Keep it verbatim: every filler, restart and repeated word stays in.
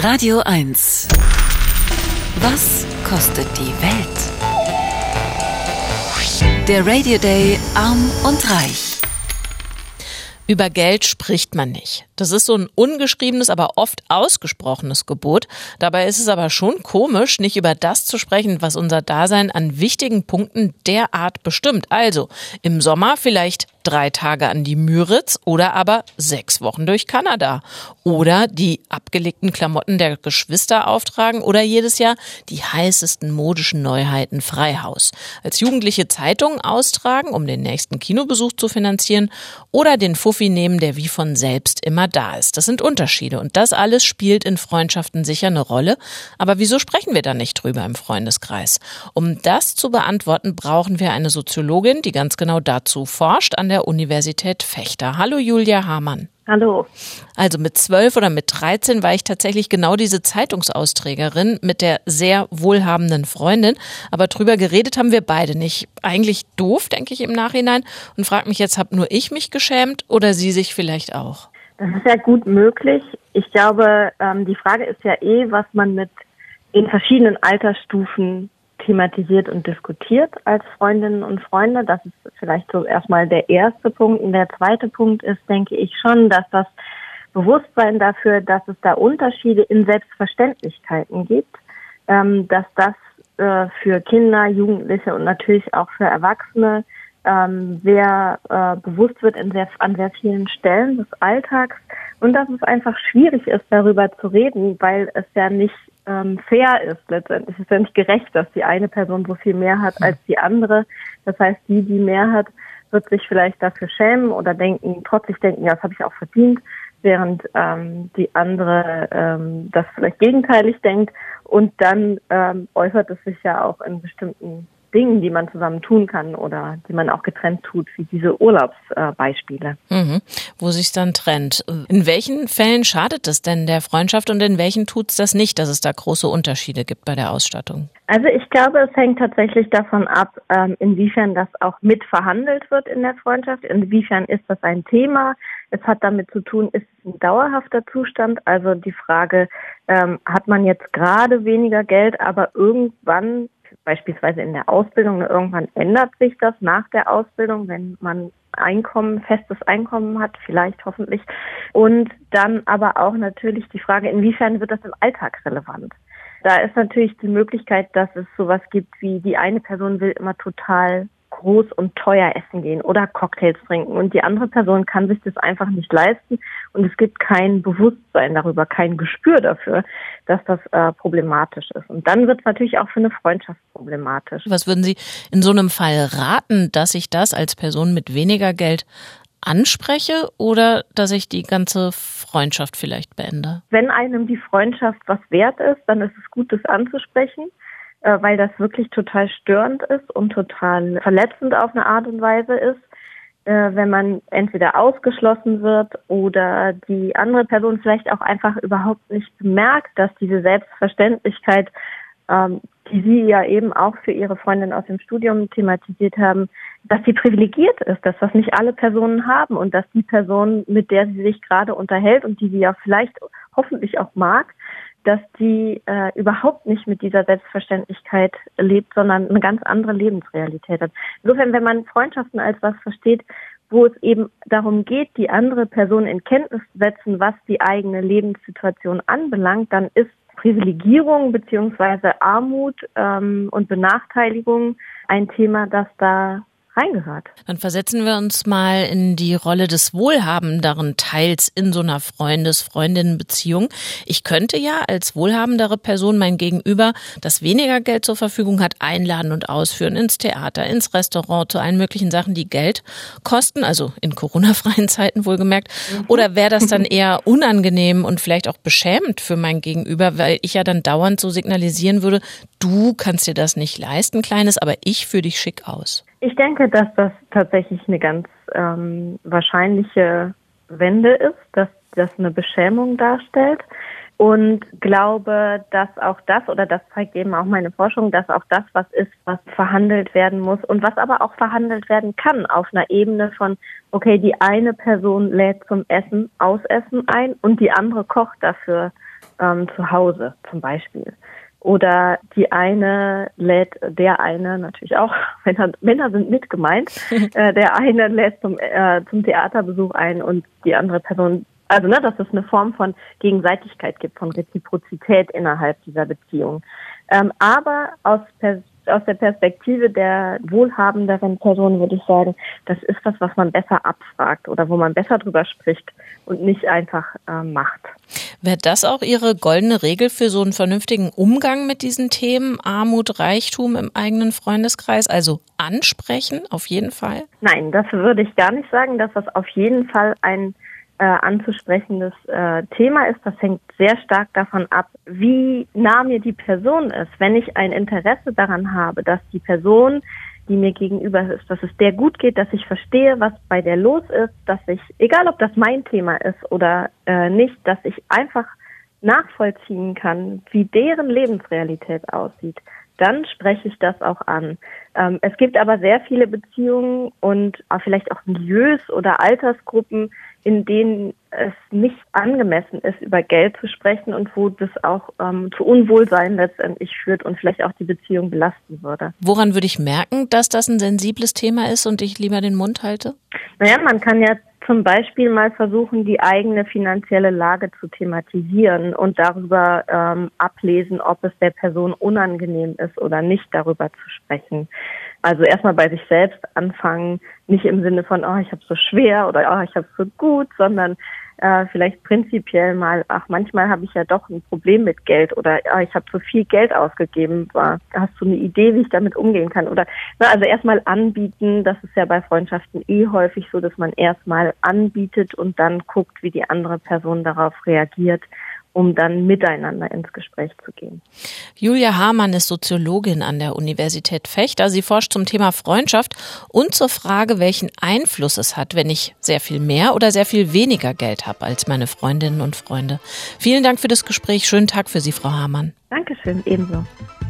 Radio eins. Was kostet die Welt? Der Radio Day Arm und Reich. Über Geld spricht man nicht. Das ist so ein ungeschriebenes, aber oft ausgesprochenes Gebot. Dabei ist es aber schon komisch, nicht über das zu sprechen, was unser Dasein an wichtigen Punkten derart bestimmt. Also im Sommer vielleicht drei Tage an die Müritz oder aber sechs Wochen durch Kanada. Oder die abgelegten Klamotten der Geschwister auftragen oder jedes Jahr die heißesten modischen Neuheiten Freihaus. Als Jugendliche Zeitungen austragen, um den nächsten Kinobesuch zu finanzieren oder den Fuffi nehmen, der wie von selbst immer da ist. Das sind Unterschiede und das alles spielt in Freundschaften sicher eine Rolle. Aber wieso sprechen wir da nicht drüber im Freundeskreis? Um das zu beantworten, brauchen wir eine Soziologin, die ganz genau dazu forscht an der Universität Vechta. Hallo Julia Hamann. Hallo. Also mit zwölf oder mit dreizehn war ich tatsächlich genau diese Zeitungsausträgerin mit der sehr wohlhabenden Freundin. Aber drüber geredet haben wir beide nicht. Eigentlich doof, denke ich im Nachhinein. Und frage mich jetzt, habe nur ich mich geschämt oder sie sich vielleicht auch? Das ist ja gut möglich. Ich glaube, ähm, die Frage ist ja eh, was man mit in verschiedenen Altersstufen thematisiert und diskutiert als Freundinnen und Freunde. Das ist vielleicht so erstmal der erste Punkt. Und der zweite Punkt ist, denke ich schon, dass das Bewusstsein dafür, dass es da Unterschiede in Selbstverständlichkeiten gibt, ähm, dass das äh, für Kinder, Jugendliche und natürlich auch für Erwachsene ähm, sehr äh, bewusst wird in sehr, an sehr vielen Stellen des Alltags und dass es einfach schwierig ist, darüber zu reden, weil es ja nicht ähm, fair ist letztendlich. Es ist ja nicht gerecht, dass die eine Person so viel mehr hat als die andere. Das heißt, die, die mehr hat, wird sich vielleicht dafür schämen oder denken, trotzig denken, ja, das habe ich auch verdient, während ähm, die andere ähm, das vielleicht gegenteilig denkt. Und dann ähm, äußert es sich ja auch in bestimmten Dingen, die man zusammen tun kann oder die man auch getrennt tut, wie diese Urlaubsbeispiele. Äh, mhm. Wo sich's dann trennt. In welchen Fällen schadet es denn der Freundschaft und in welchen tut's das nicht, dass es da große Unterschiede gibt bei der Ausstattung? Also ich glaube, es hängt tatsächlich davon ab, ähm, inwiefern das auch mit verhandelt wird in der Freundschaft, inwiefern ist das ein Thema. Es hat damit zu tun, ist es ein dauerhafter Zustand, also die Frage, ähm, hat man jetzt gerade weniger Geld, aber irgendwann beispielsweise in der Ausbildung, irgendwann ändert sich das nach der Ausbildung, wenn man Einkommen, festes Einkommen hat, vielleicht hoffentlich. Und dann aber auch natürlich die Frage, inwiefern wird das im Alltag relevant? Da ist natürlich die Möglichkeit, dass es sowas gibt wie die eine Person will immer total groß und teuer essen gehen oder Cocktails trinken und die andere Person kann sich das einfach nicht leisten und es gibt kein Bewusstsein darüber, kein Gespür dafür, dass das äh, problematisch ist. Und dann wird es natürlich auch für eine Freundschaft problematisch. Was würden Sie in so einem Fall raten, dass ich das als Person mit weniger Geld anspreche oder dass ich die ganze Freundschaft vielleicht beende? Wenn einem die Freundschaft was wert ist, dann ist es gut, das anzusprechen, weil das wirklich total störend ist und total verletzend auf eine Art und Weise ist, wenn man entweder ausgeschlossen wird oder die andere Person vielleicht auch einfach überhaupt nicht bemerkt, dass diese Selbstverständlichkeit, die Sie ja eben auch für Ihre Freundin aus dem Studium thematisiert haben, dass sie privilegiert ist, dass das nicht alle Personen haben und dass die Person, mit der sie sich gerade unterhält und die sie ja vielleicht hoffentlich auch mag, dass die äh, überhaupt nicht mit dieser Selbstverständlichkeit lebt, sondern eine ganz andere Lebensrealität hat. Insofern, wenn man Freundschaften als was versteht, wo es eben darum geht, die andere Person in Kenntnis zu setzen, was die eigene Lebenssituation anbelangt, dann ist Privilegierung beziehungsweise Armut ähm, und Benachteiligung ein Thema, das da reingehört. Dann versetzen wir uns mal in die Rolle des wohlhabenderen Teils in so einer Freundes-Freundinnen-Beziehung. Ich könnte ja als wohlhabendere Person mein Gegenüber, das weniger Geld zur Verfügung hat, einladen und ausführen ins Theater, ins Restaurant, zu allen möglichen Sachen, die Geld kosten, also in Corona-freien Zeiten wohlgemerkt. Mhm. Oder wäre das dann eher unangenehm und vielleicht auch beschämend für mein Gegenüber, weil ich ja dann dauernd so signalisieren würde, du kannst dir das nicht leisten, Kleines, aber ich führe dich schick aus. Ich denke, dass das tatsächlich eine ganz ähm, wahrscheinliche Wende ist, dass das eine Beschämung darstellt und glaube, dass auch das, oder das zeigt eben auch meine Forschung, dass auch das was ist, was verhandelt werden muss und was aber auch verhandelt werden kann auf einer Ebene von, okay, die eine Person lädt zum Essen, Ausessen ein und die andere kocht dafür ähm, zu Hause zum Beispiel. Oder die eine lädt, der eine natürlich auch, Männer, Männer sind mit gemeint, äh, der eine lädt zum, äh, zum Theaterbesuch ein und die andere Person, also ne, dass es eine Form von Gegenseitigkeit gibt, von Reziprozität innerhalb dieser Beziehung. Ähm, aber aus Pers- aus der Perspektive der wohlhabenderen Person würde ich sagen, das ist was, was man besser abfragt oder wo man besser drüber spricht und nicht einfach äh, macht. Wäre das auch Ihre goldene Regel für so einen vernünftigen Umgang mit diesen Themen Armut, Reichtum im eigenen Freundeskreis? Also ansprechen, auf jeden Fall? Nein, das würde ich gar nicht sagen, dass das auf jeden Fall ein äh, anzusprechendes äh, Thema ist. Das hängt sehr stark davon ab, wie nah mir die Person ist. Wenn ich ein Interesse daran habe, dass die Person, die mir gegenüber ist, dass es der gut geht, dass ich verstehe, was bei der los ist, dass ich, egal ob das mein Thema ist oder äh, nicht, dass ich einfach nachvollziehen kann, wie deren Lebensrealität aussieht, dann spreche ich das auch an. Ähm, es gibt aber sehr viele Beziehungen und auch vielleicht auch Milieus oder Altersgruppen, in denen es nicht angemessen ist, über Geld zu sprechen und wo das auch ähm, zu Unwohlsein letztendlich führt und vielleicht auch die Beziehung belasten würde. Woran würde ich merken, dass das ein sensibles Thema ist und ich lieber den Mund halte? Naja, man kann ja zum Beispiel mal versuchen, die eigene finanzielle Lage zu thematisieren und darüber ähm, ablesen, ob es der Person unangenehm ist oder nicht, darüber zu sprechen. Also erstmal bei sich selbst anfangen, nicht im Sinne von, oh, ich habe so schwer oder oh, ich habe so gut, sondern äh, vielleicht prinzipiell mal, ach, manchmal habe ich ja doch ein Problem mit Geld oder oh, ich habe so viel Geld ausgegeben. Hast du eine Idee, wie ich damit umgehen kann? Oder na, also erstmal anbieten, das ist ja bei Freundschaften eh häufig so, dass man erstmal anbietet und dann guckt, wie die andere Person darauf reagiert, um dann miteinander ins Gespräch zu gehen. Julia Hamann ist Soziologin an der Universität Vechta. Sie forscht zum Thema Freundschaft und zur Frage, welchen Einfluss es hat, wenn ich sehr viel mehr oder sehr viel weniger Geld habe als meine Freundinnen und Freunde. Vielen Dank für das Gespräch. Schönen Tag für Sie, Frau Hamann. Dankeschön, ebenso.